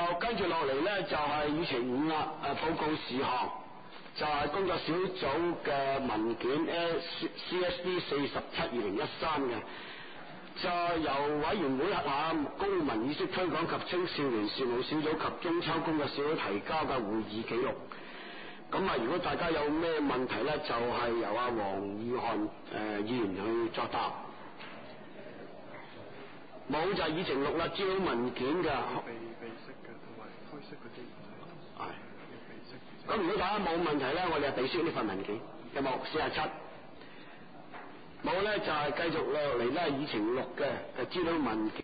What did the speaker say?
就跟住落嚟咧，就係議程5啦，報告事項就係工作小組嘅文件 CSD 47/2013嘅，就由委員會轄下公民意識推廣及青少年事務小組及中秋工作小組提交嘅會議記錄。咁如果大家有咩問題咧，就係由阿黃宇漢議員去作答。冇就係議程6啦，資料文件嘅。 被色嘅同埋灰色嗰啲。 係。咁如果大家冇問題咧，我哋就備悉呢份文件。有冇47？冇咧就係繼續落嚟咧，議程6嘅資料文件。